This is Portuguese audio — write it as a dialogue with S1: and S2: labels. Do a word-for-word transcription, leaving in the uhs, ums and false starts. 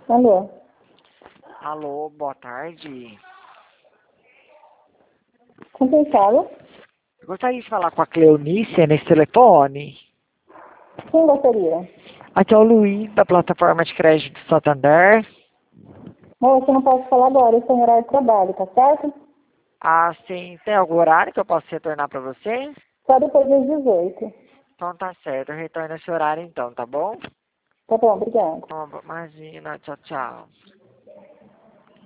S1: Alô?
S2: Alô, boa tarde.
S1: Com quem fala?
S2: Eu gostaria de falar com a Cleonice nesse telefone.
S1: Quem gostaria?
S2: Aqui é o Luiz, da plataforma de crédito do Santander.
S1: Moça, eu não posso falar agora, eu estou em horário de trabalho, tá certo?
S2: Ah, sim. Tem algum horário que eu possa retornar para você?
S1: Só depois das dezoito.
S2: Então tá certo, eu retorno esse horário então, tá bom?
S1: Tá bom, obrigada.
S2: Então, imagina, tchau, tchau.